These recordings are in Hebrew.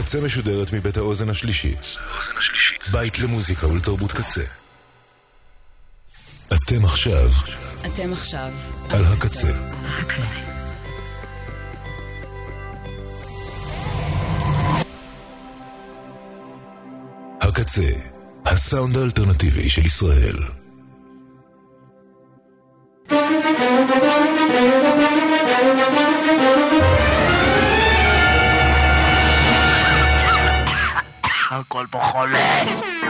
הקצה משודרת מבית האוזן השלישית. בית למוזיקה ולתרבות קצה. אתם עכשיו על הקצה. הקצה, הסאונד האלטרנטיבי של ישראל. הכל פה חולה.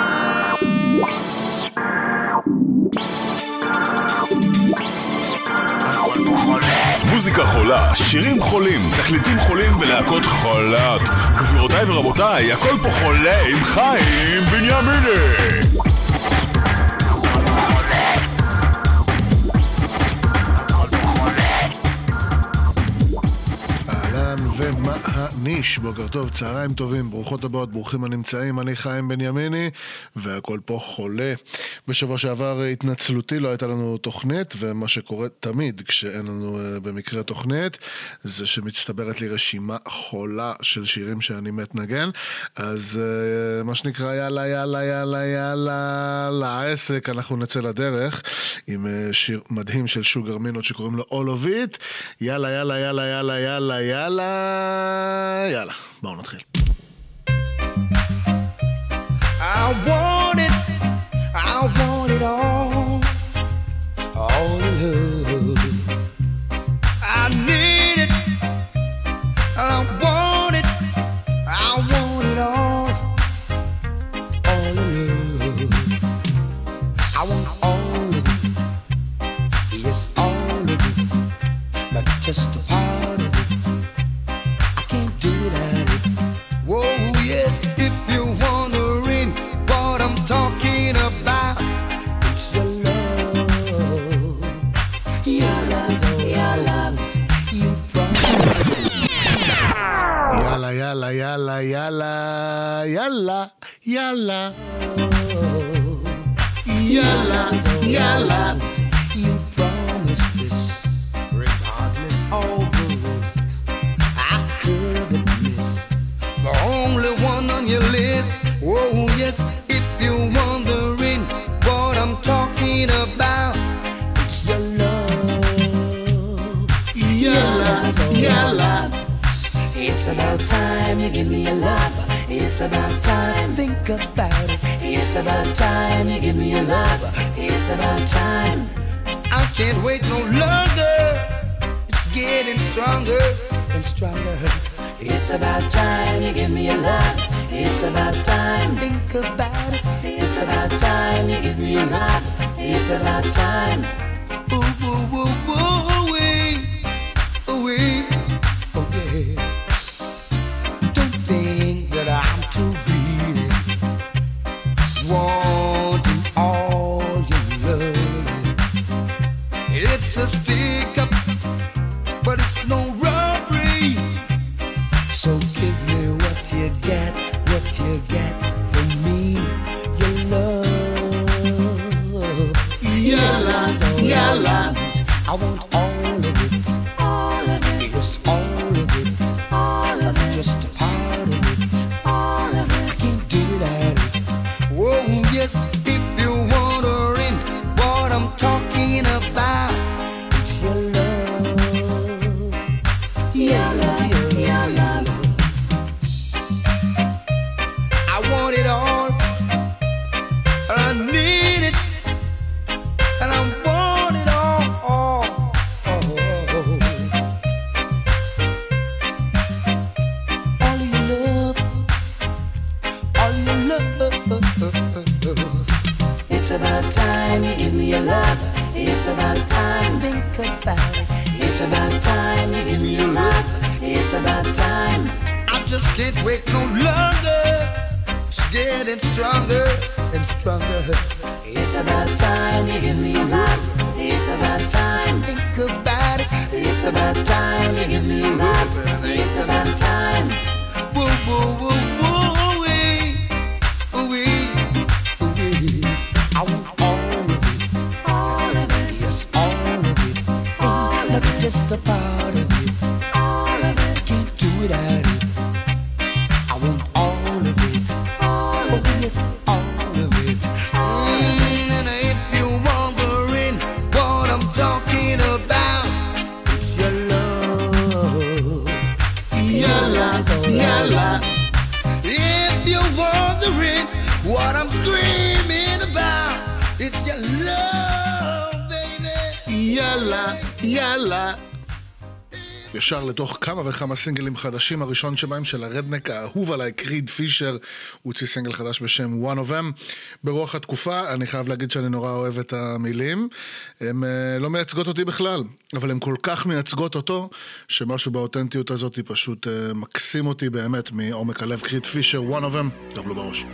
מוזיקה חולה, שירים חולים, תקליטים חולים ולהקות חולת. גבירותיי ורבותיי, הכל פה חולה עם חיים בנימיני. ומה הניש, בוקר טוב, צהריים טובים, ברוכות הבאות, ברוכים הנמצאים, אני חיים בנימיני והכל פה חולה. בשבוע שעבר התנצלותי, לא הייתה לנו תוכנית, ומה שקורה תמיד כשאין לנו במקרה תוכנית זה שמצטברת לי רשימה חולה של שירים שאני מתנגן. אז מה שנקרא יאללה יאללה יאללה יאללה לעסק, אנחנו נצא לדרך עם שיר מדהים של שוגר מינות שקוראים לו All of It. יאללה יאללה יאללה יאללה יאללה יאללה יאללה, בואו נתחיל. I want it all love. I need it, I want it all love. I want all of it, yes, all of it, not just a part of it. I can't do without it. Whoa, yes, if you're wondering what I'm talking about, it's your love, your love, your love. You promise. יאללה יאללה יאללה yalla yalla yalla yalla yalla. You promised this, regardless of the risk. I couldn't miss the only one on your list. Oh yes, if you're wondering what I'm talking about, it's your love, your love, your love. It's about time you give me your love. It's about time, think about it. It's about time you give me your love. It's about time. I can't wait no longer. It's getting stronger and stronger. It's about time you give me your love. It's about time, think about it. It's about time you give me your love. It's about time. Ooh, ooh, ooh, ooh, away, away, oh yes. Don't think that I'm too greedy, wanting all your love. It's a stick up, but it's no robbery. So give me what you get from me, your love, Your love, your love. I want all of it, all of it, yes, all of it, all of it, just a part of it, all of it. I can't do without it. Oh yes, if you're wondering what I'm talking about, it's your love, your love, your love. I want it all, I need it, and I want it all. All your love, all your love. It's about time you give me your love. It's about time, think about it. It's about time you give me your love. It's about time. I just can't wait no longer. It's getting stronger and stronger. It's about time you give me your love. It's about time, think about it. It's about time you give me your love. It's about time. Whoa, whoa, whoa, whoa, away, away, away. I want all of it, all of it, yes, all of it, all of it, just a part of it, all of it. I can't do without it. I want Yalla. If you're wondering what I'm screaming about, it's your love, baby. יאללה, יאללה. ישר לתוך כמה וכמה סינגלים חדשים, הראשון שבהם של הרדנק האהוב עליי, קריד פישר, הוא הוציא סינגל חדש בשם One of Them. ברוח התקופה, אני חייב להגיד שאני נורא אוהב את המילים, הן לא מייצגות אותי בכלל, אבל הן כל כך מייצגות אותו, שמשהו באותנטיות הזאת פשוט מקסים אותי באמת מעומק הלב. קריד פישר, One of Them, קבלו בראש.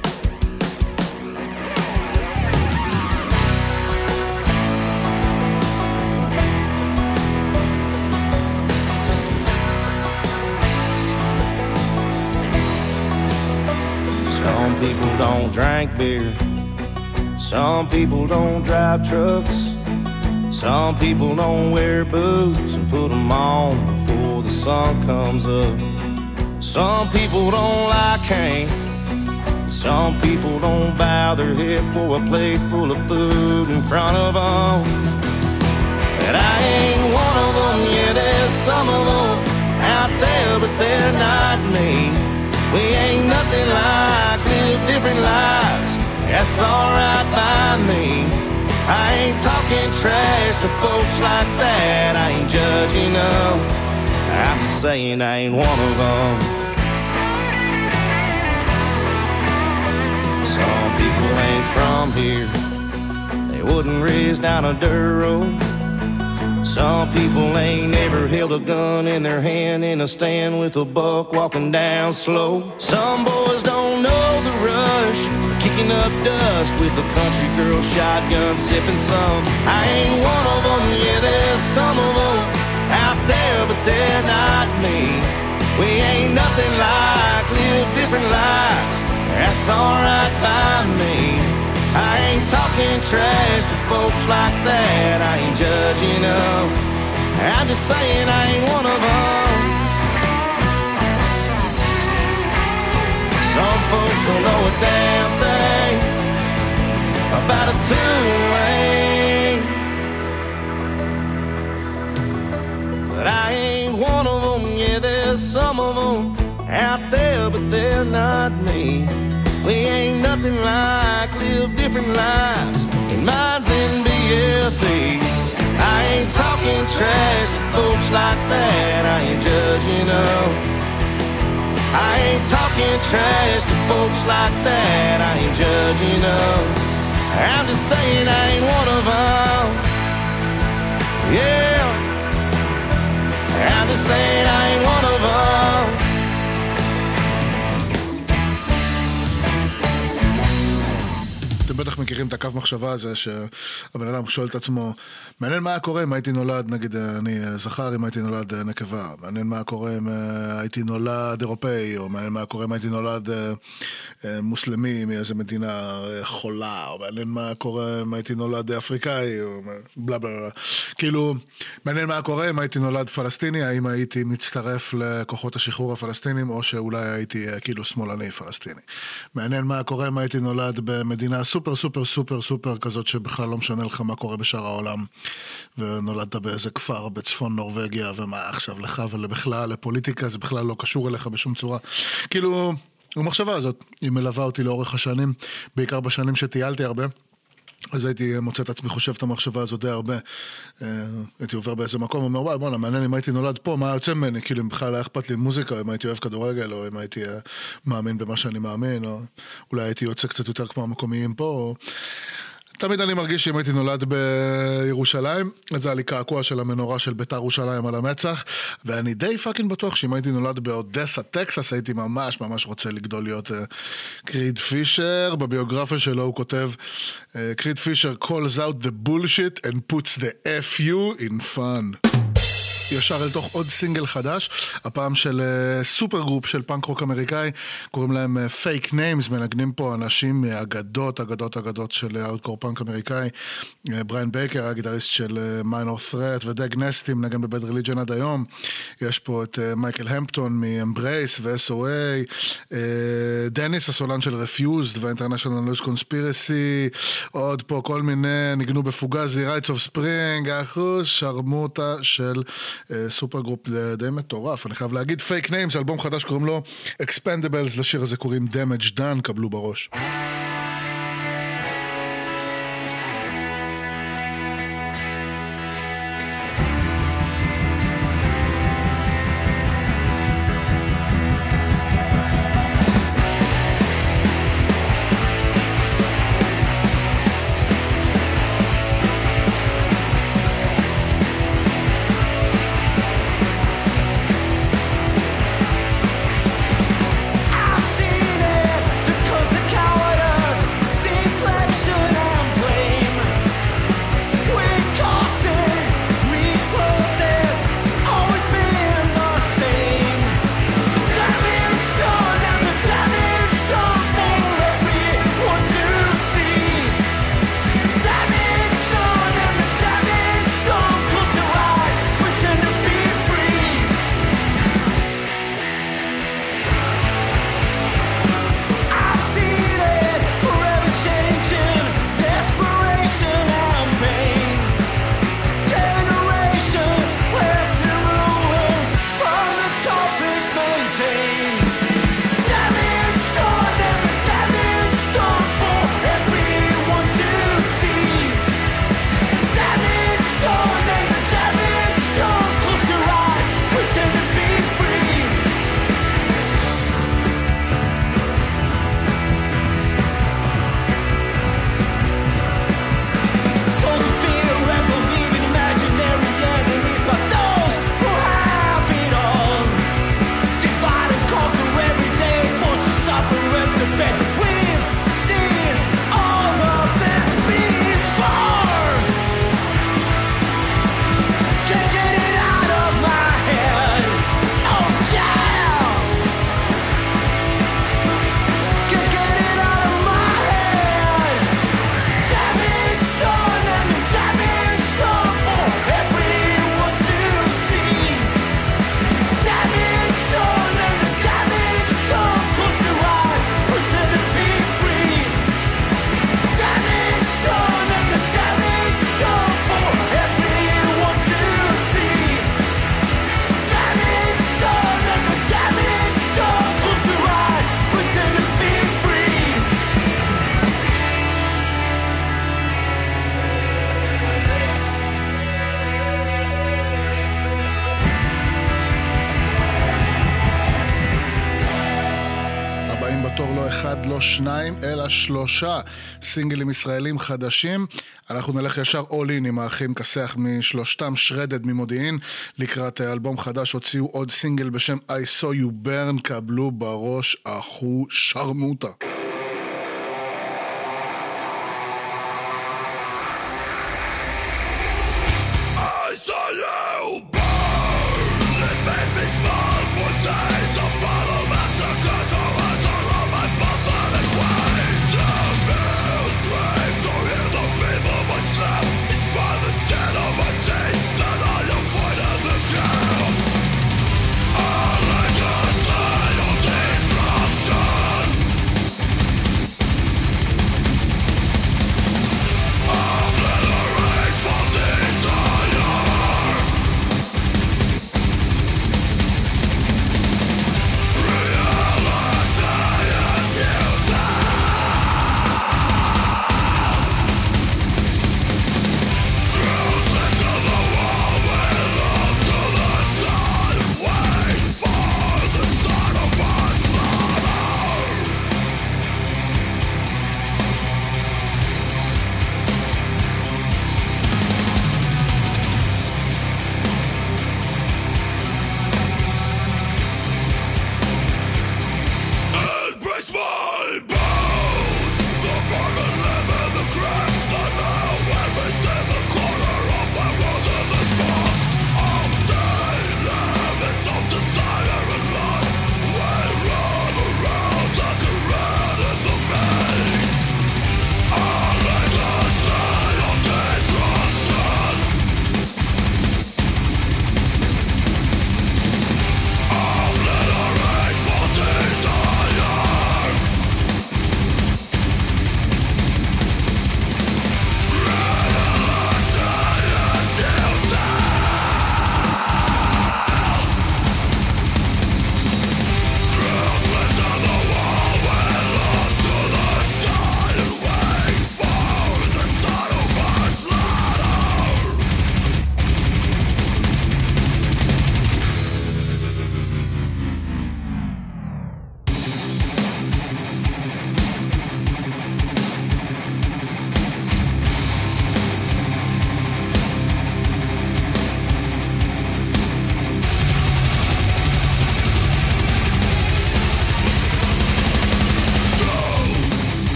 Some people don't drink beer. Some people don't drive trucks. Some people don't wear boots and put them on before the sun comes up. Some people don't like cane. Some people don't bow their head for a plate full of food in front of them. But I ain't one of them. Yeah, there's some of them out there, but they're not me. We ain't nothing like, live different lives. That's alright by me. I ain't talking trash to folks like that. I ain't judging them. I'm just saying I ain't one of them. Some people ain't from here. They wouldn't raise down a dirt road. Some people ain't never held a gun in their hand in a stand with a buck walking down slow. Some boys don't know the rush, kicking up dust with a country girl shotgun sipping some. I ain't one of them, yeah, there's some of them out there, but they're not me. We ain't nothing like, live different lives. That's alright by me. I ain't talking trash to folks like that. I ain't judging them. I'm just saying I ain't one of them. Some folks don't know a damn thing about a two-lane, but I ain't one of them. Yeah, there's some of them out there, but they're not me. We ain't nothing like, live different lives, and mine's in BFE. I ain't talking trash to folks like that. I ain't judging them. I ain't talking trash to folks like that. I ain't judging them. I'm just saying I ain't one of them. Yeah, I'm just saying I ain't one of them. אתם בטח מכירים את הקו מחשבה הזה שהבן אדם שואל את עצמו, מעניין מה קורה אם הייתי נולד, נגיד אני זכר, אם הייתי נולד נקבה, מעניין מה קורה אם הייתי נולד אירופאי, או מעניין מה קורה אם הייתי נולד מוסלמי מאיזה מדינה חולה, או מעניין מה קורה אם הייתי נולד אפריקאי, או בלה בלה בלה. כאילו, מעניין מה קורה אם הייתי נולד פלסטיני, האם הייתי מצטרף לכוחות השחרור הפלסטינים, או שאולי הייתי כאילו שמאלני פלסטיני. מעניין מה קורה אם הייתי נולד במדינה סופר סופר סופר סופר כזאת שבכלל לא משנה לך מה קורה בשאר העולם, ונולדת באיזה כפר בצפון נורווגיה, ומה עכשיו לך ולבכלל לפוליטיקה, זה בכלל לא קשור אליך בשום צורה. כאילו, המחשבה הזאת היא מלווה אותי לאורך השנים, בעיקר בשנים שטיילתי הרבה, אז הייתי מוצא את עצמי חושב את המחשבה הזאת די הרבה. הייתי עובר באיזה מקום ואומר, וואי, בוא'נה, מעניין אם הייתי נולד פה, מה יוצא ממני? כאילו, אם בכלל היה אכפת לי מוזיקה, אם הייתי אוהב כדורגל, או אם הייתי מאמין במה שאני מאמין, או אולי הייתי יוצא קצת יותר כמו המקומיים פה, או... תמיד אני מרגיש שאם הייתי נולד בירושלים, אז זה היה לי קעקוע של המנורה של בית"ר ירושלים על המצח, ואני די פאקינג בטוח שאם הייתי נולד באודסה, טקסס, הייתי ממש ממש רוצה לגדול להיות קריד פישר. בביוגרפיה שלו הוא כותב, קריד פישר calls out the bullshit and puts the FU in fun. ישר אל תוך עוד סינגל חדש, הפעם של סופר גרופ של פאנק רוק אמריקאי, קוראים להם פייק ניימס, מנגנים פה אנשים אגדות של האודקור פאנק אמריקאי, בריין בייקר, הגיטריסט של מיינור ת'רט, ודג נסטי, מנגן בבד ריליג'ן עד היום, יש פה את מייקל המפטון מאמברייס ו-SOA, דניס הסולן של רפיוזד והאינטרנשיונל לוז קונספירסי, עוד פה כל מיני, ניגנו בפוגזי, רייטס אוף ספרינג, אחוז שרמוטה של סופר גרופ די מטורף, אני חייב להגיד. פייק ניימס, אלבום חדש קוראים לו Expendables, לשיר הזה קוראים Damage Done, קבלו בראש. Cause the cowardice, deflection and blame. We caused it, we closed it, always been the same. Damage done and the damage done for everyone to see. Damage done and the damage done, close your eyes, pretend to be free. I've seen it, forever changing, desperation and pain. Generations left in ruins, from the coffins maintained. Damage done and the damage done for everyone to see. Damage done and the damage done, close your eyes, pretend to be free. Told to fear and believe in imaginary enemies, but those who have it all divide and conquer every day, forced to suffer and to bend. We've seen all of this before. Can't get it out of my head. Oh yeah. Can't get it out of my head. Damage done and the damage done for everyone to see. Damage done and the damage done, close your eyes, pretend to be free. Damage done and the damage done for everyone to see. Damage done and the damage done, close your eyes, pretend to be free. הבאים בתור לא אחד, לא שניים, אלא 3 סינגלים ישראלים חדשים. אנחנו נלך ישר all in עם האחים כסח משלושתם, שרדד ממודיעין. לקראת אלבום חדש הוציאו עוד סינגל בשם I saw you burn, קבלו בראש אחו שרמוטה. I saw you burn. It made me smile for days. A follow massacres all of my pathetic ways. To feel strange, to hear the fever my slap. It's by the skin of my teeth that I avoided the camp. A legacy of destruction.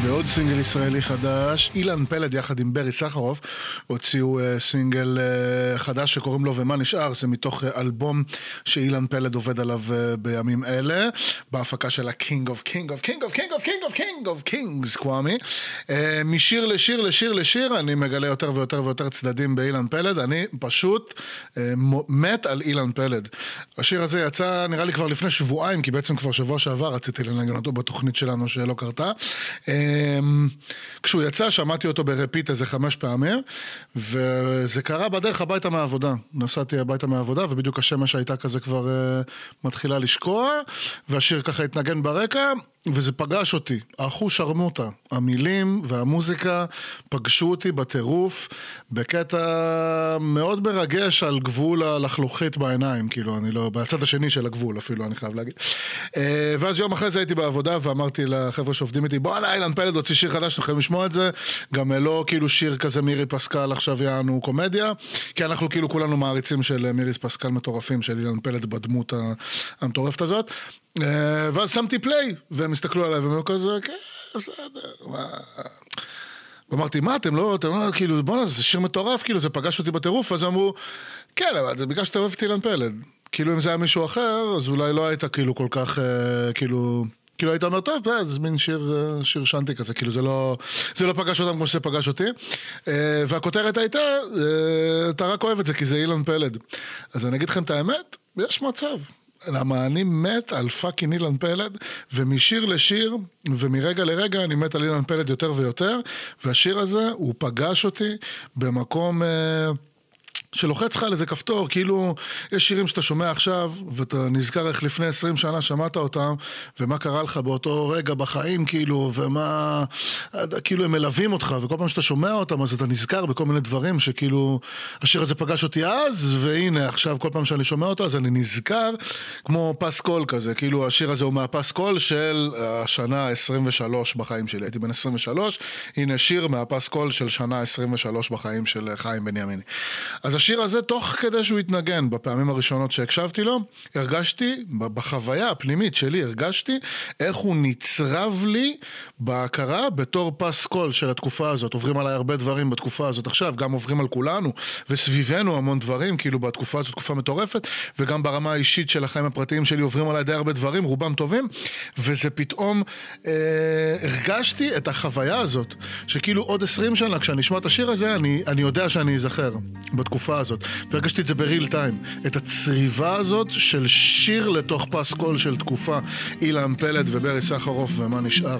ועוד סינגל ישראלי חדש, אילן פלד יחד עם ברי סחרוף הוציאו סינגל חדש שקוראים לו ומה נשאר, זה מתוך אלבום שאילן פלד עובד עליו בימים אלה, בהפקה של ה-King of King of King of King of King of King of Kings, קוואמי. משיר לשיר לשיר לשיר, אני מגלה יותר ויותר ויותר צדדים באילן פלד, אני פשוט מת על אילן פלד. השיר הזה יצא נראה לי כבר לפני שבועיים, כי בעצם כבר שבוע שעבר רציתי לנגן אותו בתוכנית שלנו שלא קרתה. כשהוא יצא שמעתי אותו ברפיט איזה 5 פעמים, וזה קרה בדרך הביתה מהעבודה. נסעתי הביתה מהעבודה ובדיוק השמש הייתה כזה כבר מתחילה לשקוע, והשיר ככה התנגן ברקע, וזה פגש אותי, האחו שרמוטה, המילים והמוזיקה פגשו אותי בטירוף, בקטע מאוד מרגש על גבול הלחלוכית בעיניים, כאילו אני לא, בצד השני של הגבול אפילו, אני חייב להגיד. ואז יום אחרי זה הייתי בעבודה ואמרתי לחבר'ה שעובדים איתי, בוא עליי, אילן פלד הוציא שיר חדש, אתם יכולים לשמוע את זה, גם לא כאילו שיר כזה מירי פסקל עכשיו יענו קומדיה, כי אנחנו כאילו כולנו מעריצים של מירי פסקל מטורפים, של אילן פלד בדמות המטורפת הזאת. ואז שמתי פליי, והם הסתכלו עליי, והם כזה, כן, בסדר, מה... ואמרתי, מה, אתם לא, כאילו, בוא, זה שיר מטורף, כאילו, זה פגש אותי בטירוף, אז אמרו, כן, אבל זה בגלל שאתה אוהב את אילן פלד. כאילו, אם זה היה מישהו אחר, אז אולי לא היית כאילו כל כך, כאילו היית אומר, טוב, זה מין שיר שנטי כזה, כאילו, זה לא פגש אותם כמו שזה פגש אותי. והכותרת הייתה, אתה רק אוהב את זה, כי זה אילן פלד. אז אני אגיד לכם את האמת, יש מצב. למה אני מת על פאקינג אילן פלד, ומשיר לשיר, ומרגע לרגע אני מת על אילן פלד יותר ויותר, והשיר הזה הוא פגש אותי במקום... שלוחץ לך על איזה כפתור, כאילו יש שירים שאתה שומע עכשיו, ואתה נזכר איך לפני 20 שנה שמעת אותם, ומה קרה לך באותו רגע בחיים, כאילו, ומה, כאילו הם מלווים אותך, וכל פעם שאתה שומע אותם, אז אתה נזכר בכל מיני דברים, שכאילו, השיר הזה פגש אותי אז, והנה, עכשיו כל פעם שאני שומע אותו, אז אני נזכר, כמו פסקול כזה, כאילו השיר הזה הוא מהפסקול של השנה 23 בחיים שלי, הייתי בן 23, הנה שיר מהפסקול של שנה 23 בחיים של חיים בנימיני. אז השיר הזה, תוך כדי שהוא התנגן, בפעמים הראשונות שהקשבתי לו, הרגשתי, בחוויה הפנימית שלי, הרגשתי איך הוא נצרב לי בהכרה בתור פסקול של התקופה הזאת. עוברים עליי הרבה דברים בתקופה הזאת עכשיו, גם עוברים על כולנו, וסביבנו המון דברים, כאילו בתקופה הזאת, תקופה מטורפת, וגם ברמה האישית של החיים הפרטיים שלי עוברים עליי די הרבה דברים, רובם טובים, וזה פתאום הרגשתי את החוויה הזאת, שכאילו עוד 20 שנה, כשאני אשמע את השיר הזה, אני יודע שאני אזכר בתקופה הזאת, והרגשתי את זה בריל טיים, את הצריבה הזאת של שיר לתוך פסקול של תקופה, אילן פלד וברי סחרוף ומה נשאר.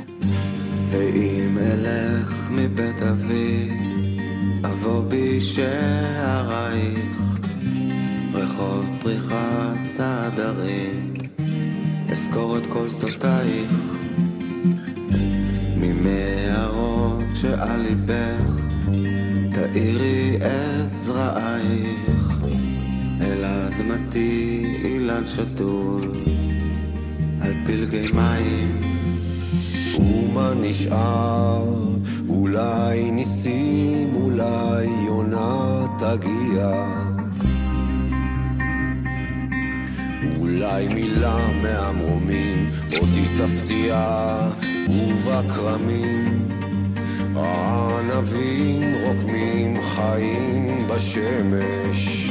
ואם אלך מבית אבי, אבוא בשערייך, ריחות פריחת העדרים, אזכור את כל שדותייך, ממערות שעל ליבך, תאירי את זרעייך, אל אדמתי אילן שתול, על פלגי מים. ומה נשאר? אולי ניסים, אולי יונה תגיע, אולי מילה מהמרומים אותי תפתיע, ובקרמים הענבים רוקמים חיים בשמש.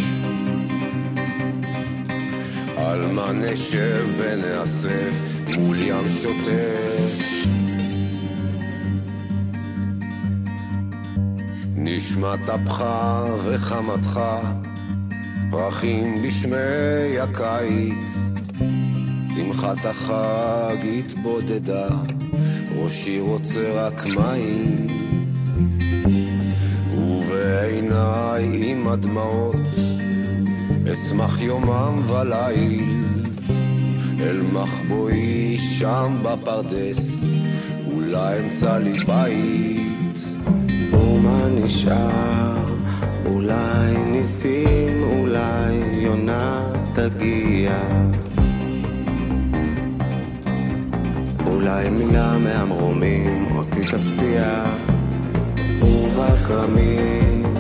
על מה נשב ונאסף מול ים שוטף, נשמת אפך וחמתך, פרחים בשמי הקיץ, שמחת החג התבודדה, ראשי רוצה רק מים, ובעיניי עם הדמעות אשמח יומם וליל, אל מחבואי שם בפרדס, אולי אמצא לי בית. ומה נשאר? אולי ניסים, אולי יונה תגיע, אולי מילה מהמרומים אותי תפתיע, ובקרמים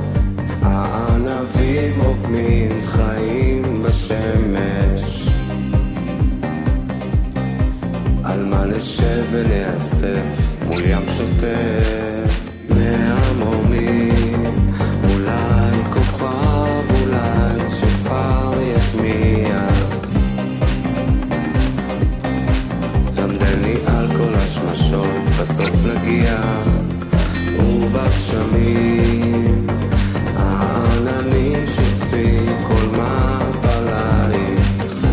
הענבים רוקמים חיים בשמש. על מה נשב ונאסף מול ים הרקיע ובגשמים העננים שצפי כל מפלייך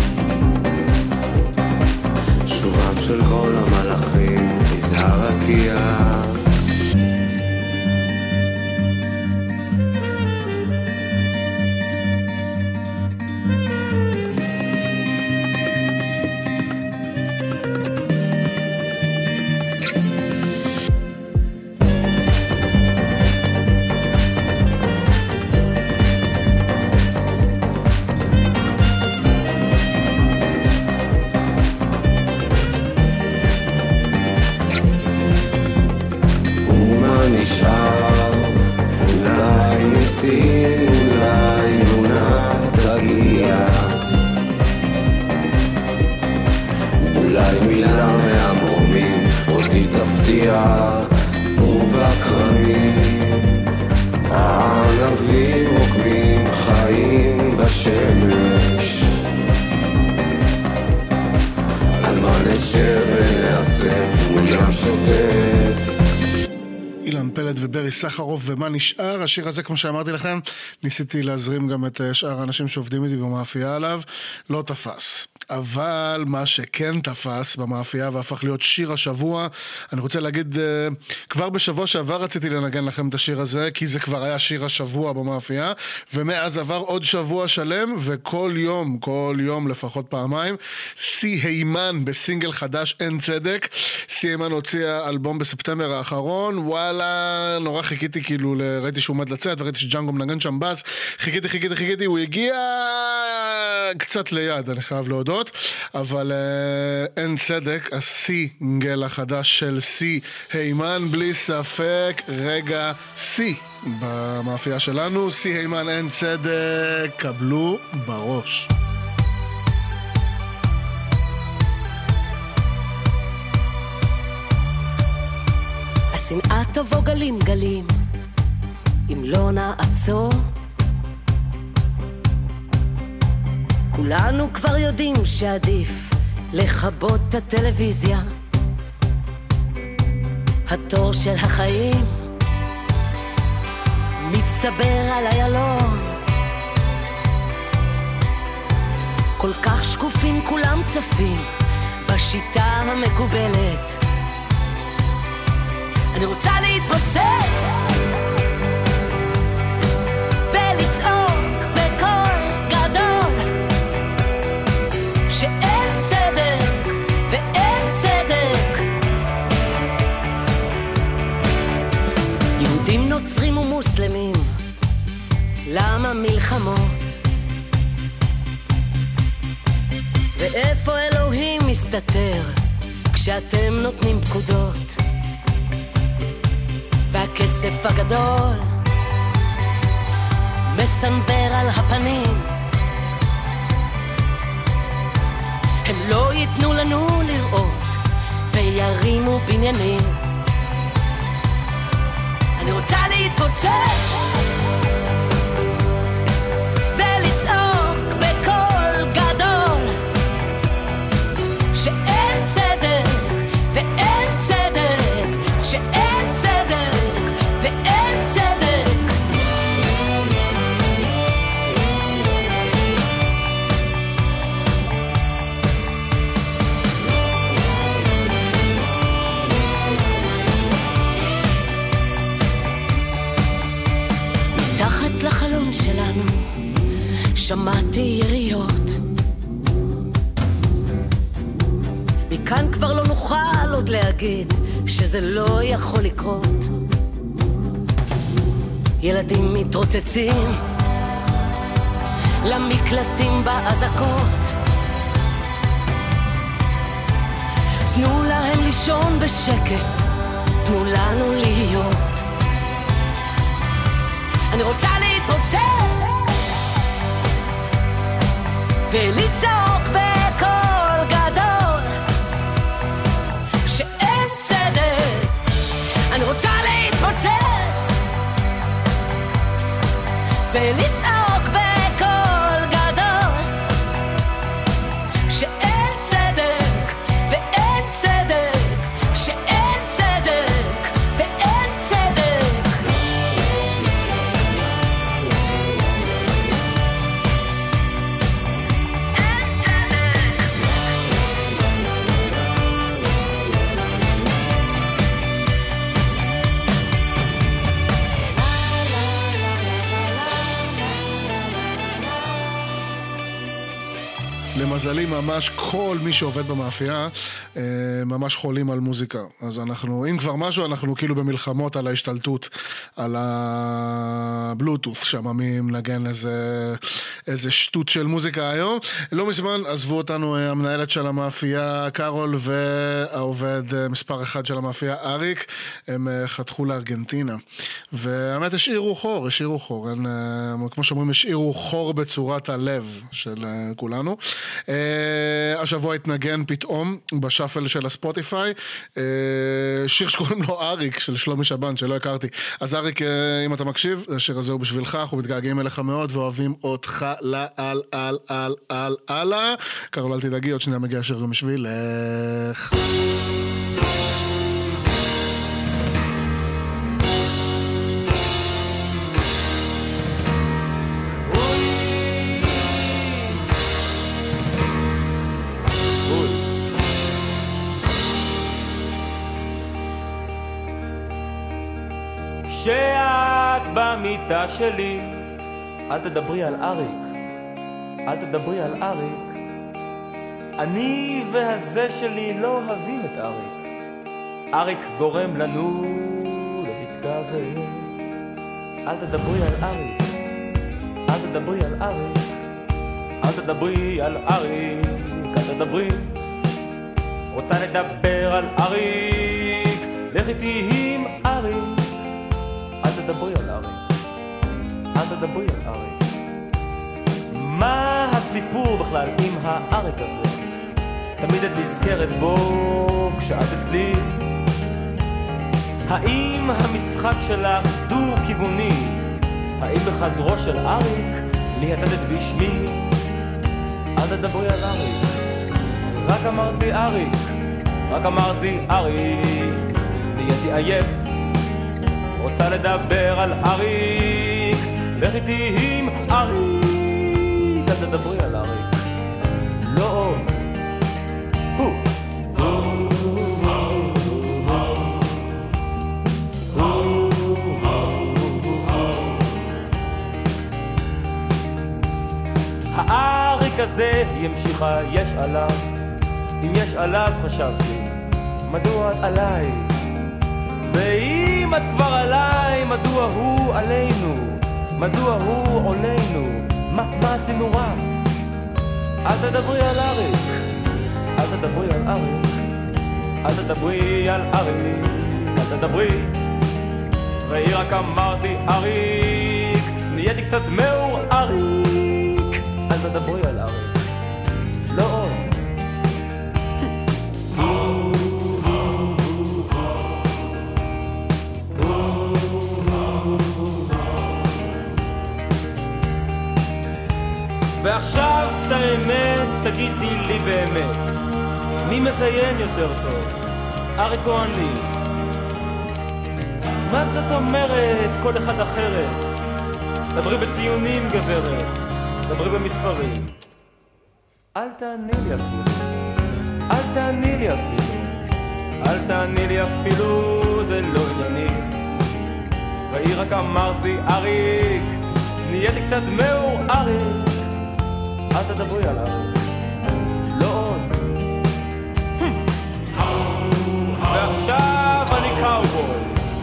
שובם של כל המלאכים נזהר הרקיע סחרוף ומה נשאר. השיר הזה, כמו שאמרתי לכם, ניסיתי להזרים גם את שאר האנשים שעובדים איתי במאפייה עליו, לא תפס. אבל מה שכן תפס במאפייה והפך להיות שיר השבוע, אני רוצה להגיד, כבר בשבוע שעבר רציתי לנגן לכם את השיר הזה, כי זה כבר היה שיר השבוע במאפייה, ומאז עבר עוד שבוע שלם, וכל יום לפחות פעמיים, סי הימן בסינגל חדש אין צדק. סי הימן הוציאה אלבום בספטמבר האחרון, וואלה, נורא חיכיתי, כאילו ראיתי שהוא עומד לצאת, וראיתי שג'אנגו מנגן שם בס, חיכיתי, הוא הגיע קצת ליד, אני חייב להודות, אבל אין צדק, הסינגל החדש של סי הימן, בלי ספק, רגע סי במאפייה שלנו, סי הימן אין צדק, קבלו בראש. השנאה תבוא גלים גלים, אם לא נעצור, כולנו כבר יודעים שעדיף לכבות את הטלוויזיה. התור של החיים מצטבר על איילון, כל כך שקופים כולם צפים בשיטה המקובלת. אני רוצה להתפוצץ ולצעוק בקול גדול שאין צדק ואין צדק. יהודים, נוצרים ומוסלמים, למה מלחמות? ואיפה אלוהים מסתתר כשאתם נותנים פקודות? והכסף הגדול מסנבר על הפנים, הם לא ייתנו לנו לראות וירימו בניינים. אני רוצה להתפוצץ ולצעוק בקול גדול שאין צדק ואין צדק, שאין צדק ואין צדק. מתחת לחלון שלנו שמעתי יריות, מכאן כבר לא נוכל עוד להגיד שזה לא יכול לקרות. ילדים מתרוצצים למקלטים באזעקות, תנו להם לישון בשקט, תנו לנו להיות. אני רוצה להתפוצץ ולצעוק בקול גדול שאין צדק. אני רוצה להתפוצץ ולצעוק בקול גדול שאין צדק ואין צדק, שאין צדק. למזלי ממש כל מי שעובד במאפייה ממש חולים על מוזיקה. אז אנחנו, אם כבר משהו, אנחנו כאילו במלחמות על ההשתלטות, על הבלוטות' שם מי מנגן איזה שטות של מוזיקה היום. לא מזמן עזבו אותנו המנהלת של המאפייה קארול והעובד מספר אחד של המאפייה אריק, הם חתכו לארגנטינה. והאמת השאירו חור, כמו שאומרים, השאירו חור בצורת הלב של כולנו. השבוע התנגן פתאום בשאפל של הספוטיפיי, שיר שקוראים לו אריק, של שלומי שבן, שלא הכרתי. אז אריק, אם אתה מקשיב, השיר הזה הוא בשבילך, אנחנו מתגעגעים אליך מאוד, ואוהבים אותך לאללה. קרול, אל תדאגי, עוד שנייה מגיע השיר גם בשבילך. שאת במיטה שלי, אל תדברי על אריק, אל תדברי על אריק. אני והזה שלי לא אוהבים את אריק. אריק גורם לנו להתכווץ. אל תדברי על אריק, אל תדברי על אריק, אל תדברי על אריק, אל תדברי. רוצה לדבר על אריק, לך איתי עם אריק. אל תדברי על אריק, אל תדברי על אריק. מה הסיפור בכלל עם האריק הזה? תמיד את נזכרת בו כשאת אצלי. האם המשחק שלך דו-כיווני? האם בחדרו של אריק ליהטטת בשמי? אל תדברי על אריק, רק אמרתי אריק, רק אמרתי אריק. נהייתי עייף, רוצה לדבר על אריק, לך איתי עם אריק. אל תדברי על אריק, לא עוד. האריק הזה ימשיכה, יש עליו. אם יש עליו חשבתי, מדוע את עליי? ואם את כבר עליי, מדוע הוא עלינו? מדוע הוא עולנו? מה עשינו רע? אל תדברי על אריק, אל תדברי על אריק, אל תדברי על אריק, אל תדברי. ראי רק אמרתי אריק, נהייתי קצת מאור אריק. אל תדברי על אריק, לא עוד. ועכשיו את האמת תגידי לי באמת, מי מזיין יותר טוב, אריק או אני? מה זאת אומרת כל אחד אחרת? דברי בציונים גברת, דברי במספרים. אל תעני לי אפילו, אל תעני לי אפילו, אל תעני לי אפילו, זה לא ענייני. ראי רק אמרתי אריק, נהייתי קצת מאור אריק. אל תדברי על אריק, לא עוד. ועכשיו אני קאובוי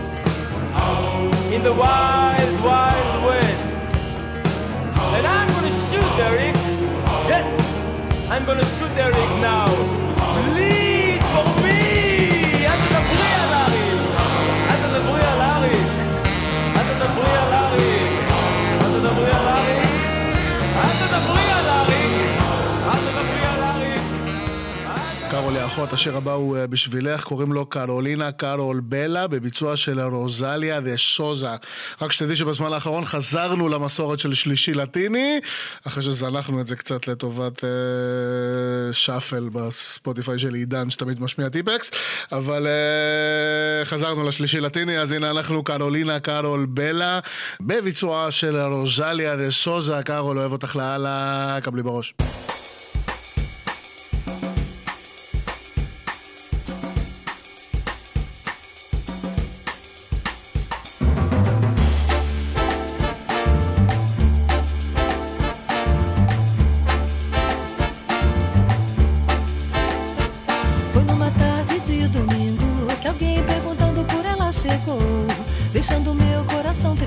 in the wild, wild west, and I'm gonna shoot Eric. Yes, I'm gonna shoot Eric now. Bleed for me. אל תדברי על אריק, אל תדברי על אריק, אל תדברי על אריק, אל תדברי על אריק, אל תדברי על אריק, אל תדברי על אריק. קארול האחות, השיר הבא הוא בשבילך, קוראים לו קרולינה קארול בלה, בביצוע של רוזליה דה סוזה. רק שתדעי שבזמן האחרון חזרנו למסורת של שלישי לטיני, אחרי שזנחנו את זה קצת לטובת שפל בספוטיפיי של עידן שתמיד משמיע טיפקס, אבל חזרנו לשלישי לטיני, אז הנה אנחנו קרולינה קארול בלה, בביצוע של רוזליה דה סוזה. קארול, אוהב אותך לאללה, קבלי בראש.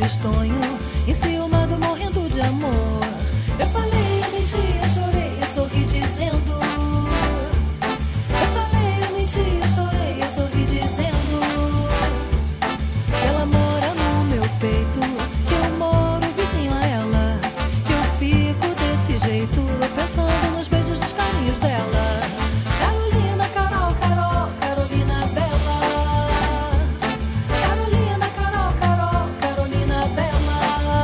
tristonho, enciumado, morrendo de amor. Eu falei, eu menti, eu chorei, eu sorri dizendo. Eu falei, eu menti, eu chorei, eu sorri dizendo. Que ela mora no meu peito, que eu moro vizinho a ela, que eu fico desse jeito, pensando nos beijos, nos carinhos dela. Carolina, Carol, Carol, Carolina Bela. Carolina, Carol, Carol, Carolina Bela.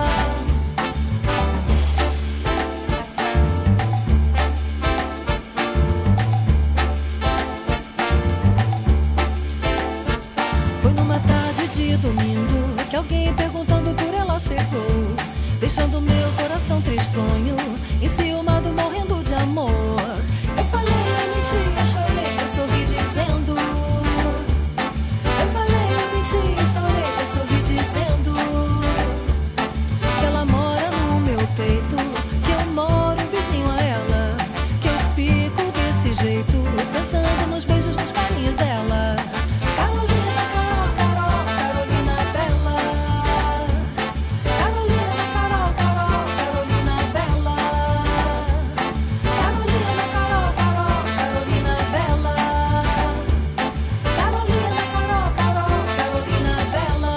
Foi numa tarde de domingo que alguém perguntando por ela chegou, deixando meu coração tristonho, enciumado, morrendo de amor. Eu falei, eu menti, eu chorei, eu sorri dizendo. Eu falei, eu menti, eu chorei, eu sorri dizendo. Que ela mora no meu peito, que eu moro vizinho a ela, que eu fico desse jeito, pensando nos beijos, nos carinhos dela. Carolina, Carol, Carol, Carolina Bela. Carolina, Carol, Carol, Carolina Bela. Carolina, Carol, Carol, Carolina Bela. Carolina, Carol, Carol, Carolina Bela.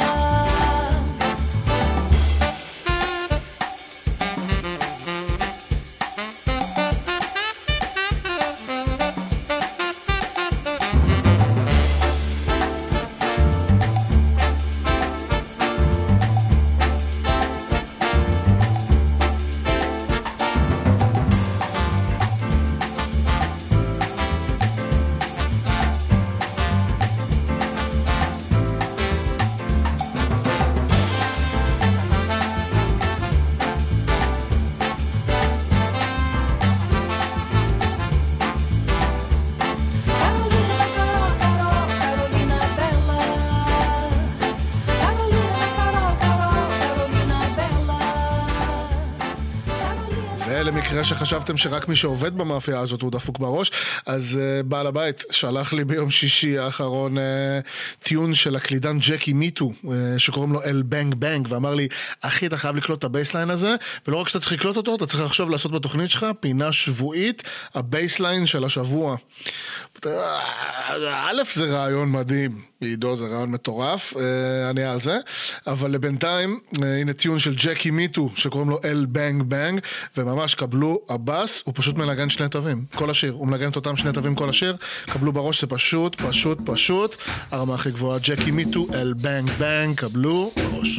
למקרה שחשבתם שרק מי שעובד במאפיה הזאת הוא דפוק בראש, אז בעל הבית שלח לי ביום שישי האחרון טיון של הקלידן ג'קי מיטו, שקוראים לו אל בנג בנג, ואמר לי, אחי, אתה חייב לקלוט את הבייסליין הזה, ולא רק שאתה צריך לקלוט אותו, אתה צריך לחשוב לעשות בתוכנית שלך פינה שבועית, הבייסליין של השבוע. א', זה רעיון מדהים, בעידו זה רעיון מטורף, אני על זה, אבל לבינתיים, הנה טיון של ג'קי מיטו, שקוראים לו אל בנג בנג, וממש קבלו הבאס, הוא פשוט מנגן שני תווים, כל השיר, הוא מנגן את אותם שני תווים כל השיר, קבלו בראש, זה פשוט, פשוט, פשוט, הרמה הכי גבוהה, ג'קי מיטו, אל בנג בנג, קבלו בראש.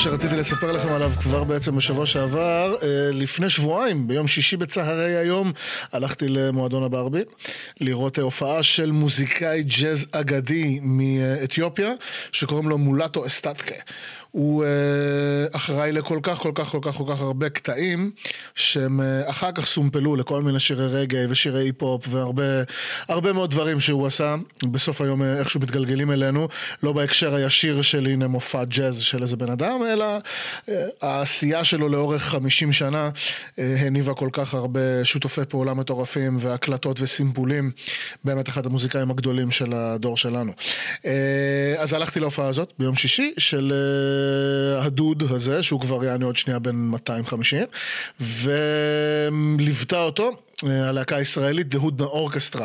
שרציתי לספר לכם עליו כבר בעצם בשבוע שעבר. לפני שבועיים, ביום שישי בצהרי היום, הלכתי למועדון הברבי לראות הופעה של מוזיקאי ג'אז אגדי מאתיופיה שקוראים לו מולטו אסטטקה. הוא אחראי לכל כך הרבה קטעים שהם אחר כך סומפלו לכל מיני שירי רגעי ושירי היפ-הופ והרבה מאוד דברים שהוא עשה. בסוף היום איכשהו מתגלגלים אלינו, לא בהקשר הישיר של הנה מופע ג'אז של איזה בן אדם, אלא העשייה שלו לאורך 50 שנה הניבה כל כך הרבה שותפי פעולה מטורפים והקלטות וסימפולים. באמת אחד המוזיקאים הגדולים של הדור שלנו. אז הלכתי להופעה הזאת ביום שישי של הדוד הזה, שהוא כבר יעני עוד שנייה בין 250, וליוותה אותו הלהקה הישראלית, The Hoodna Orchestra.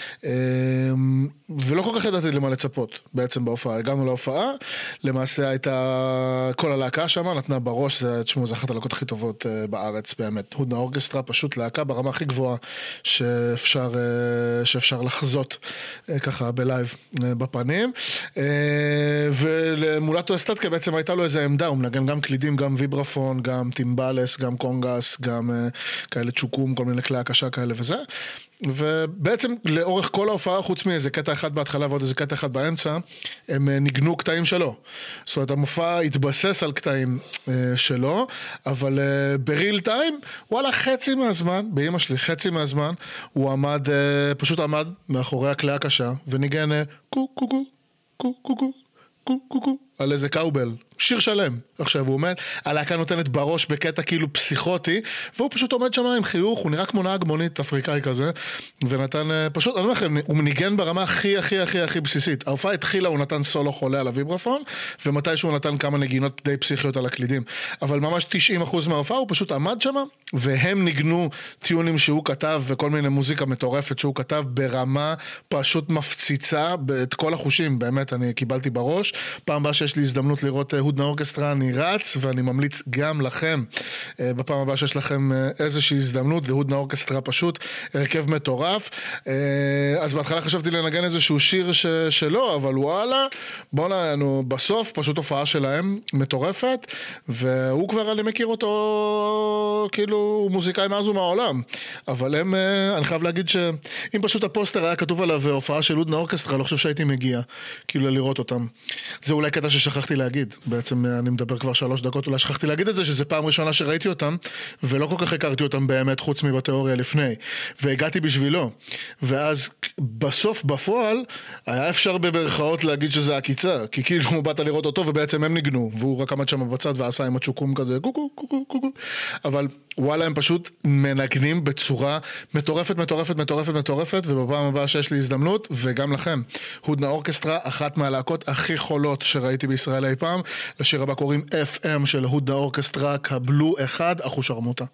ולא כל כך ידעתי למה לצפות בעצם בהופעה. הגענו להופעה, למעשה הייתה כל הלהקה שם, נתנה בראש, זה אחת הלהקות הכי טובות בארץ באמת. Hoodna Orchestra, פשוט להקה ברמה הכי גבוהה שאפשר לחזות ככה בלייב בפנים. ולמולטו אסטטקה בעצם הייתה לו איזה עמדה, הוא מנגן גם קלידים, גם ויברפון, גם טימבלס, גם קונגס, גם כאלה צ'וקום, כל מיני כלי הקשה כאלה וזה. ובעצם לאורך כל ההופעה, חוץ מאיזה קטע אחד בהתחלה ועוד איזה קטע אחד באמצע, הם ניגנו קטעים שלו. זאת אומרת, המופע התבסס על קטעים שלו, אבל בריל טיים, וואלה, חצי מהזמן, באמא שלי, חצי מהזמן, הוא פשוט עמד מאחורי הכלי הקשה, וניגן קו קו קו קו קו קו קו קו קו על איזה קאובל, שיר שלם. עכשיו הוא עומד, הלהקה נותנת בראש בקטע כאילו פסיכוטי, והוא פשוט עומד שם עם חיוך, הוא נראה כמו נהג מונית אפריקאי כזה, ונתן פשוט, אני אומר לכם, הוא ניגן ברמה הכי בסיסית. ההופעה התחילה, הוא נתן סולו חולה על הוויברפון, ומתישהו הוא נתן כמה נגינות די פסיכיות על הקלידים. אבל ממש 90% מההופעה הוא פשוט עמד שם, והם ניגנו טיונים שהוא כתב, וכל מיני מוזיקה מטורפת שהוא כתב, ברמה פשוט מפציצה את כל החושים. באמת, אני קיבלתי בראש. פעם הבאה שיש לי הזדמנות לראות הודנה אורקסטרה, אני רץ, ואני ממליץ גם לכם, בפעם הבאה שיש לכם איזושהי הזדמנות, להודנה אורקסטרה פשוט, הרכב מטורף. אז בהתחלה חשבתי לנגן איזשהו שיר שלו, אבל וואלה, בואו בסוף, פשוט הופעה שלהם מטורפת, והוא כבר, אני מכיר אותו, כאילו, מוזיקאי מאז ומהעולם. אבל אני חייב להגיד שאם פשוט הפוסטר היה כתוב עליו הופעה של הודנה אורקסטרה, לא חושב שהייתי מגיע, כאילו, לראות אותם. זה אולי קטע ששכחתי להגיד, בעצם אני מדבר כבר 3 דקות, אולי שכחתי להגיד את זה, שזה פעם ראשונה שראיתי אותם, ולא כל כך הכרתי אותם באמת, חוץ מבתיאוריה לפני, והגעתי בשבילו, ואז בסוף בפועל, היה אפשר במרכאות להגיד שזה הקיצה, כי כאילו הוא באת לראות אותו, ובעצם הם ניגנו, והוא רק עמד שם בצד, ועשה עם הצ'וקום כזה, קוקו, קוקו, קוקו, אבל וואלה, הם פשוט מנגנים בצורה מטורפת, ובפעם הבאה שיש לי הזדמנות, וגם לכם, הודנה אורקסטרה, אחת מהלהקות הכי חולות שראיתי בישראל אי פעם, לשיר הבא קוראים FM של הודנה אורקסטרה, קבלו אחד, אחו שרמוטה.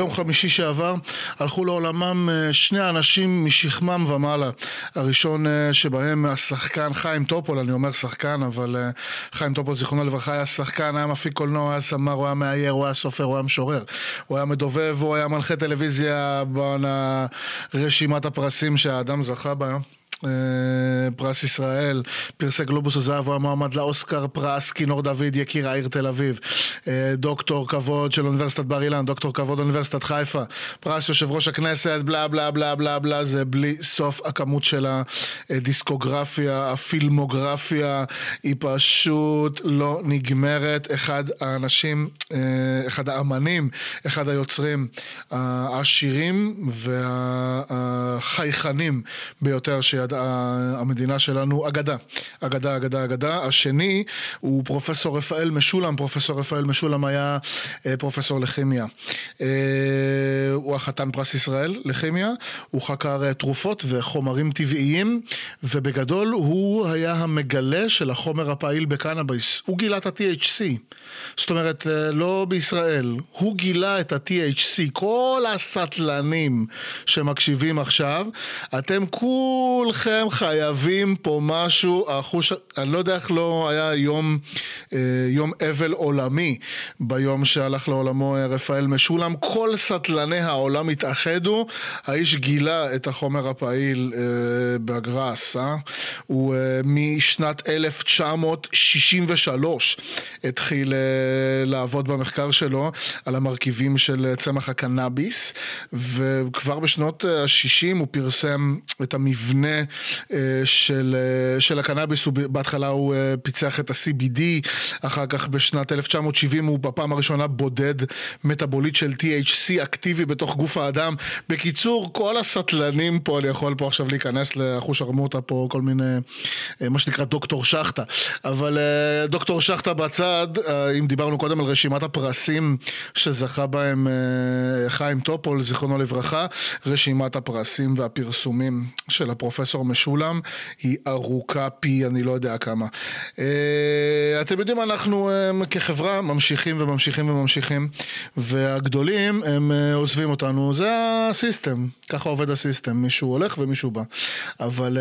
ביום חמישי שעבר הלכו לעולמם שני אנשים משכמם ומעלה. הראשון שבהם השחקן חיים טופול, אני אומר שחקן, אבל חיים טופול זיכרונו לברכה היה שחקן, היה מפיק קולנוע, היה סמר, הוא היה מאייר, הוא היה סופר, הוא היה משורר, הוא היה מדובב, הוא היה מנחה טלוויזיה ברשימת הפרסים שהאדם זכה בה. פרס ישראל, פרסי גלובוס הזהב, הוא המועמד לאוסקר, פרס כינור דוד, יקיר העיר תל אביב, דוקטור כבוד של אוניברסיטת בר אילן, דוקטור כבוד אוניברסיטת חיפה, פרס יושב ראש הכנסת, בלה בלה בלה בלה בלה, זה בלי סוף. הכמות של הדיסקוגרפיה, הפילמוגרפיה היא פשוט לא נגמרת. אחד האנשים, אחד האמנים, אחד היוצרים העשירים והחייכנים ביותר שידעה המדינה שלנו, אגדה. השני הוא פרופסור רפאל משולם. פרופסור רפאל משולם היה פרופסור לכימיה. הוא החתן פרס ישראל לכימיה, הוא חקר תרופות וחומרים טבעיים, ובגדול הוא היה המגלה של החומר הפעיל בקנאביס. הוא גילה את ה-THC. זאת אומרת, לא בישראל. הוא גילה את ה-THC. כל הסטלנים שמקשיבים עכשיו, אתם כולכם חייבים פה משהו. אני לא יודע איך לא היה יום אבל עולמי ביום שהלך לעולמו רפאל משולם. כל סטלני העולם התאחדו. האיש גילה את החומר הפעיל בגראס. הוא משנת 1963 התחיל לעבוד במחקר שלו על המרכיבים של צמח הקנאביס, וכבר בשנות ה-60 הוא פרסם את המבנה של הקנאביס. בהתחלה הוא פיצח את ה-CBD, אחר כך בשנת 1970 הוא בפעם הראשונה בודד מטאבוליט של THC אקטיבי בתוך גוף האדם. בקיצור, כל הסטלנים פה, אני יכול פה עכשיו להיכנס לחוש הרמוטה פה, כל מיני, מה שנקרא דוקטור שחטה, אבל דוקטור שחטה בצד. אם דיברנו קודם על רשימת הפרסים שזכה בהם חיים טופול, זיכרונו לברכה, רשימת הפרסים והפרסומים של הפרופסור משולם היא ארוכה פי אני לא יודע כמה. אתם יודעים, אנחנו כחברה ממשיכים וממשיכים וממשיכים, והגדולים הם עוזבים אותנו. זה הסיסטם, ככה עובד הסיסטם, מישהו הולך ומישהו בא. אבל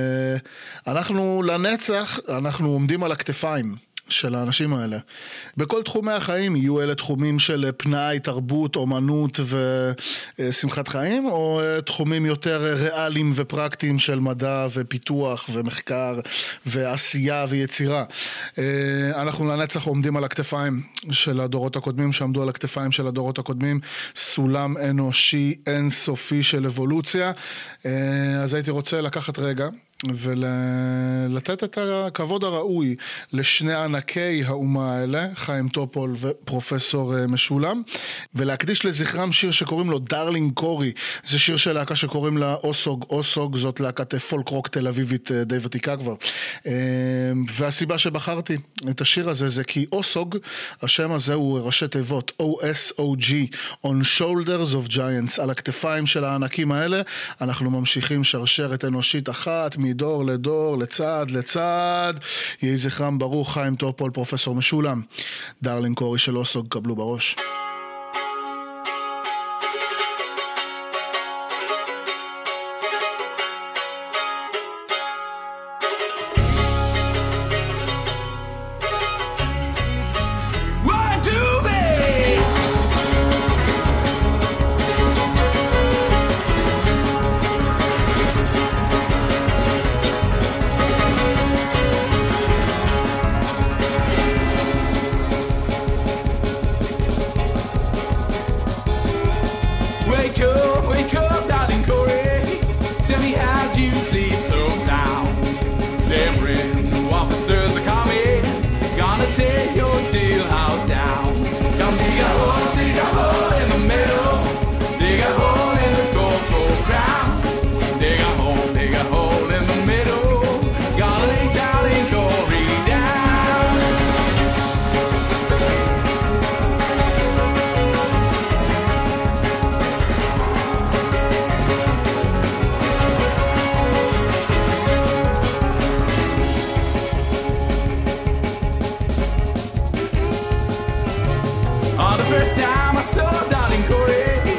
אנחנו לנצח, אנחנו עומדים על הכתפיים של האנשים האלה. בכל תחומי החיים, יהיו אלה תחומים של פנאי, תרבות, אומנות ושמחת חיים, או תחומים יותר ריאליים ופרקטיים של מדע ופיתוח ומחקר ועשייה ויצירה. אנחנו לנצח עומדים על הכתפיים של הדורות הקודמים, שעמדו על הכתפיים של הדורות הקודמים, סולם אנושי אינסופי של אבולוציה. אז הייתי רוצה לקחת רגע ולתת את הכבוד הראוי לשני ענקי האומה האלה, חיים טופול ופרופסור משולם, ולהקדיש לזכרם שיר שקוראים לו דרלינג קורי. זה שיר של להקה שקוראים לה אוסוג. אוסוג זאת להקת פולק רוק תל אביבית די ותיקה כבר. והסיבה שבחרתי את השיר הזה זה כי אוסוג, השם הזה הוא ראשי תיבות OSOG, On Shoulders of Giants, על הכתפיים של הענקים האלה אנחנו ממשיכים שרשרת אנושית אחת מדור לדור, לצד לצד. יהי זכרם ברוך, חיים טופול, פרופסור משולם. דרלינג קורי של אוסוג, קבלו בראש. First time I saw Darling Corey,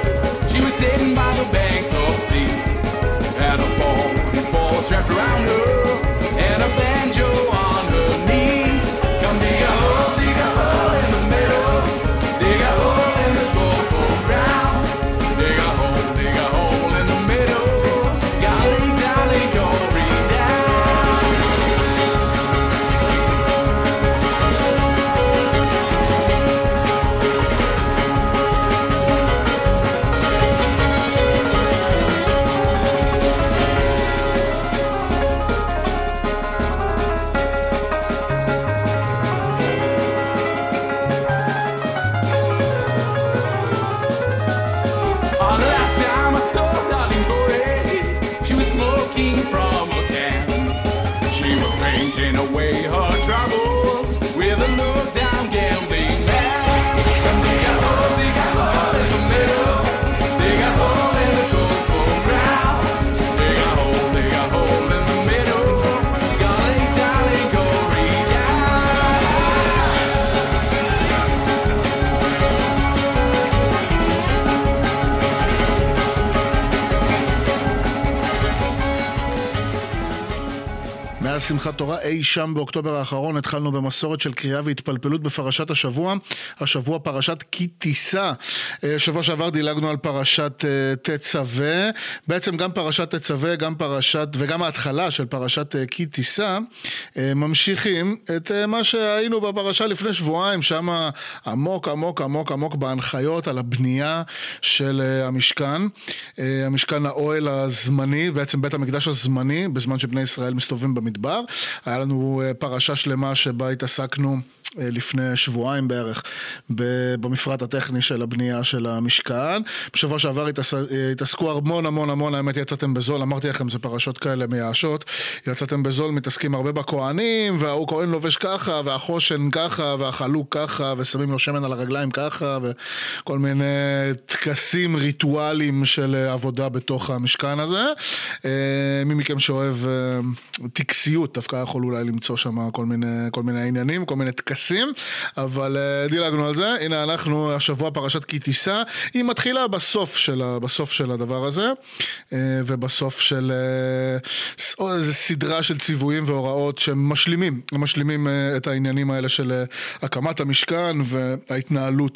בשמחת תורה. אי שם באוקטובר האחרון התחלנו במסורת של קריאה והתפלפלות בפרשת השבוע. השבוע פרשת כי תישא. שבוע שעבר דילגנו על פרשת תצווה. בעצם גם פרשת תצווה, גם פרשת, וגם ההתחלה של פרשת כי תישא, ממשיכים את מה שהיינו בפרשה לפני שבועיים, שם עמוק עמוק עמוק עמוק בהנחיות על הבנייה של המשכן. המשכן האוהל הזמני, בעצם בית המקדש הזמני, בזמן שבני ישראל מסתובבים במדבר. היה לנו פרשה שלמה שבה התעסקנו לפני שבועיים בערך במפרט הטכני של הבנייה של המשכן. בשבוע שעבר התעסקו המון המון המון, האמת יצאתם בזול, אמרתי לכם זה פרשות כאלה מייאשות, יצאתם בזול, מתעסקים הרבה בכהנים, והוא כהן לובש ככה, והחושן ככה, והחלוק ככה, ושמים לו שמן על הרגליים ככה, וכל מיני טקסים ריטואלים של עבודה בתוך המשכן הזה. מי מכם שאוהב טקסיות, דווקא יכול אולי למצוא שם כל מיני עניינים, כל מיני טקסים, אבל דילגנו על זה. הנה אנחנו השבוע פרשת כי תישא, היא מתחילה בסוף של הדבר הזה, ובסוף של איזו סדרה של ציוויים והוראות שמשלימים את העניינים האלה של הקמת המשכן וההתנהלות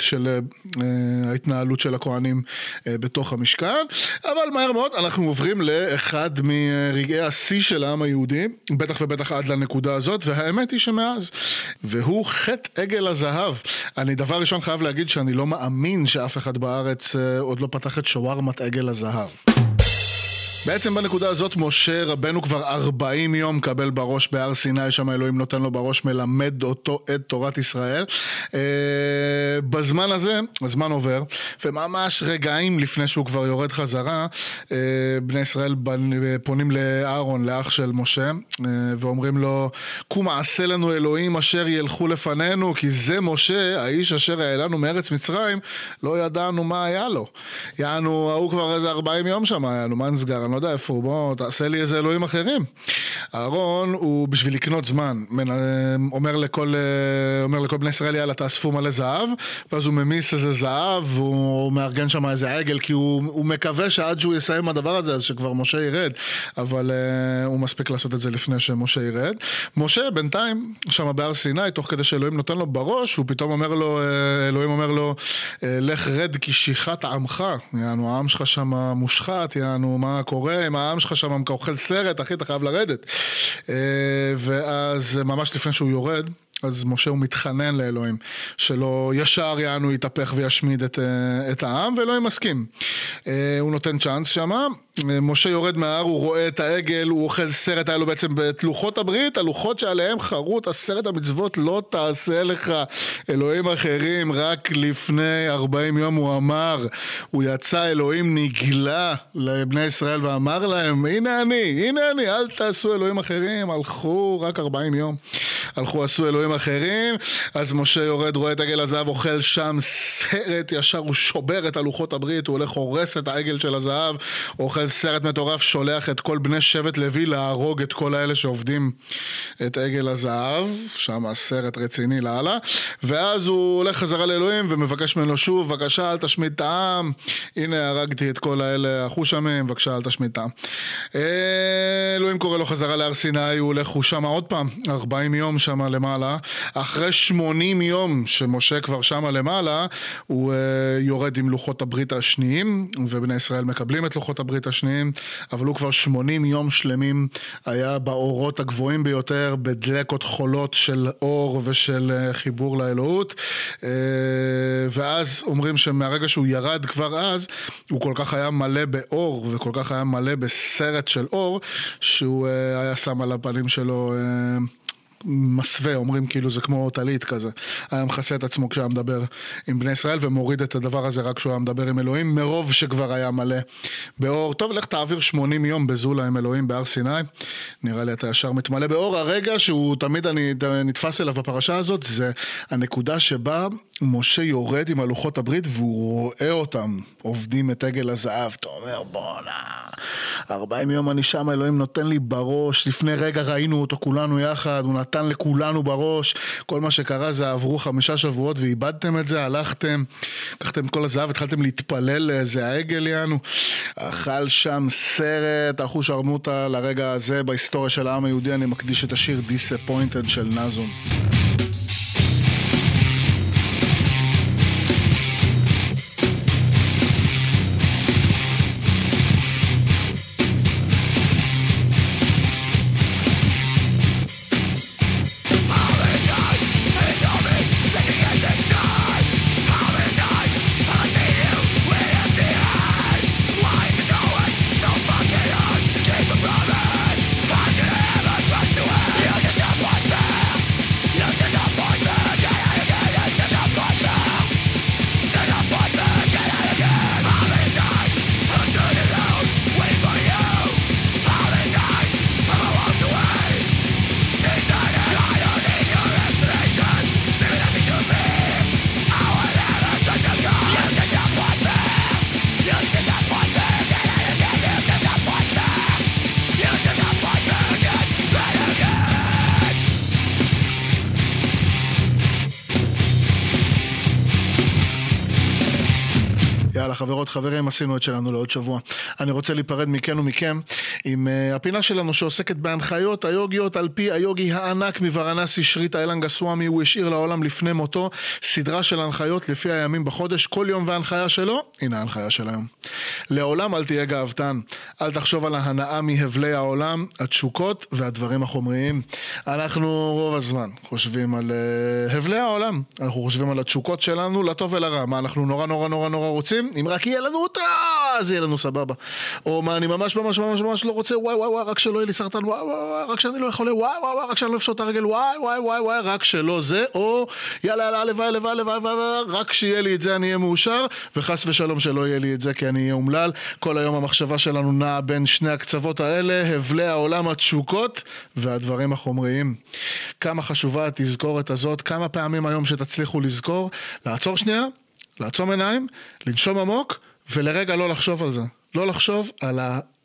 של הכהנים בתוך המשכן. אבל מהר מאוד אנחנו עוברים לאחד מרגעי השיא של העם היהודי, בטח ובטח עד לנקודה הזאת, והאמת היא שמאז, והוא חטא עגל הזהב. אני דבר ראשון חייב להגיד שאני לא מאמין שאף אחד בארץ עוד לא פתח את שווארמת עגל הזהב. בעצם בנקודה הזאת משה רבנו כבר 40 יום קבל בראש בהר סיני, שם אלוהים נותן לו בראש, מלמד אותו את תורת ישראל. בזמן הזה, הזמן עובר, וממש רגעים לפני שהוא כבר יורד חזרה, בני ישראל פונים לאהרון, לאח של משה, ואומרים לו, קום עשה לנו אלוהים אשר ילכו לפנינו, כי זה משה, האיש אשר העלנו מארץ מצרים, לא ידענו מה היה לו. יענו, הוא כבר איזה 40 יום שם היה לו, מה נסגר? אני לא יודע איפה הוא, בוא תעשה לי איזה אלוהים אחרים. אהרון הוא בשביל לקנות זמן, אומר לכל בני ישראל, יאללה תאספו מלא זהב, ואז הוא ממיס איזה זהב, והוא מארגן שם איזה עגל, כי הוא מקווה שעד שהוא יסיים הדבר הזה, אז שכבר משה ירד, אבל הוא מספיק לעשות את זה לפני שמשה ירד. משה בינתיים, שם בהר סיני, תוך כדי שאלוהים נותן לו בראש, הוא פתאום אומר לו, אלוהים אומר לו, לך רד כי שיחת עמך, יענו העם שלך שם מושחת, יענו מה קורה, עם העם שלך שם אוכל סרט, אחי אתה חייב לרדת. ואז ממש לפני שהוא יורד, אז משה הוא מתחנן לאלוהים, שלא ישר יענו יתהפך וישמיד את העם, ואלוהים מסכים. הוא נותן צ'אנס שמה, משה יורד מההר, הוא רואה את העגל, הוא אוכל סרט, היה לו בעצם בלוחות הברית, הלוחות שעליהם חרוט, הסרט המצוות לא תעשה לך אלוהים אחרים, רק לפני 40 יום הוא אמר, הוא יצא, אלוהים נגלה לבני ישראל ואמר להם, הנה אני, אל תעשו אלוהים אחרים, הלכו רק 40 יום, הלכו עשו אלוהים אחרים, אז משה יורד, רואה את עגל הזהב, אוכל שם סרט, ישר הוא שובר את הלוחות הברית, הוא הולך הורס את העגל של הזהב, אוכל סרט מטורף, שולח את כל בני שבט לוי להרוג את כל האלה שעובדים את עגל הזהב, שם הסרט רציני להלאה, ואז הוא הולך חזרה לאלוהים ומבקש ממנו שוב, בבקשה אל תשמיד את העם, הנה הרגתי את כל האלה החושמים, בבקשה אל תשמיד את העם. אלוהים קורא לו חזרה להר סיני, הוא הולך שם עוד פעם, 40 יום שם למעלה, אחרי 80 יום שמשה כבר שם למעלה, הוא יורד עם לוחות הברית השניים, ובני ישראל מקבלים את לוחות הברית השניים, אבל הוא כבר 80 יום שלמים היה באורות הגבוהים ביותר, בדלקות חולות של אור ושל חיבור לאלוהות, ואז אומרים שמהרגע שהוא ירד כבר אז, הוא כל כך היה מלא באור, וכל כך היה מלא בסרט של אור, שהוא היה שם על הפנים שלו מסווה, אומרים כאילו זה כמו טלית כזה, היה מכסה את עצמו כשהיה מדבר עם בני ישראל ומוריד את הדבר הזה רק כשהוא היה מדבר עם אלוהים, מרוב שכבר היה מלא באור. טוב, לך תעביר 80 יום בזולה עם אלוהים בהר סיני, נראה לי אתה ישר מתמלא באור. הרגע שהוא תמיד אני נתפס אליו בפרשה הזאת, זה הנקודה שבה משה יורד עם הלוחות הברית והוא רואה אותם עובדים את עגל הזהב, אתה אומר בונה 40 יום אני שם, אלוהים נותן לי בראש, לפני רגע ראינו אותו כולנו יחד, הוא נתן לכולנו בראש, כל מה שקרה זה עברו 5 שבועות ואיבדתם את זה, הלכתם, לקחתם כל הזהב, התחלתם להתפלל לאיזה העגל יענו, אכל שם סרט, אחוש ארמוטה לרגע הזה בהיסטוריה של העם היהודי, אני מקדיש את השיר Disappointed של נזום. חברות, חברים, עשינו את שלנו לעוד שבוע. אני רוצה להיפרד מכן ומכם עם הפינה שלנו שעוסקת בהנחיות היוגיות על פי היוגי הענק מוורנסי שריטה אילנגה סוואמי. הוא השאיר לעולם לפני מותו סדרה של הנחיות לפי הימים בחודש, כל יום וההנחיה שלו. הנה ההנחיה של היום. לעולם אל תהיה גאוותן, אל תחשוב על ההנאה מהבלי העולם, התשוקות והדברים החומריים. אנחנו רוב הזמן חושבים על הבלי העולם, אנחנו חושבים על התשוקות שלנו לטוב ולרע. מה אנחנו נורא נורא נורא נורא רוצים? אם רק יהיה לנו אותה, אז יהיה לנו סבבה. או מה אני ממש ממש ממש ממש לא רוצה, וואי וואי וואי, רק שלא יהיה לי סרטן, וואי וואי, רק שאני לא יכול, וואי וואי וואי, רק שאני לא אפשוט את הרגל, וואי וואי וואי וואי, רק שלא זה, או יאללה יאללה, לוואי לוואי לוואי לוואי, רק שיהיה לי את זה אני אהיה מאושר, וחס ושלום שלא יהיה לי את זה כי אני אהיה אומלל. כל היום המחשבה שלנו נעה בין שני הקצוות האלה, הבלי העולם, התשוקות והדברים החומריים. כמה חשובה התזכורת הזאת, כמה פעמים היום שתצליחו לזכור, לעצור שנייה, לעצום עיניים, לנשום עמוק, ולרגע לא לחשוב על זה. לא לחשוב על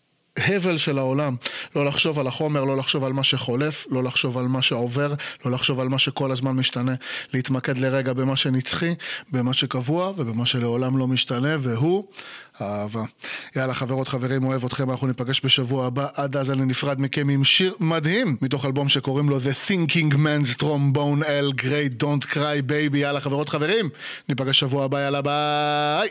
ההבל של העולם. לא לחשוב על החומר, לא לחשוב על מה שחולף, לא לחשוב על מה שעובר, לא לחשוב על מה שכל הזמן משתנה. להתמקד לרגע במה שנצחי, במה שקבוע, ובמה שלעולם לא משתנה, והוא אהבה. יאללה חברות, חברים, אוהב אתכם, אנחנו ניפגש בשבוע הבא. עד אז אני נפרד מכם עם שיר מדהים, מתוך אלבום שקוראים לו The Thinking Man's Trombone L Great Don't Cry Baby. יאללה חברות, חברים, ניפגש שבוע הבא, יאללה ביי.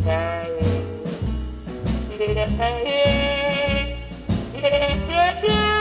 Yeah.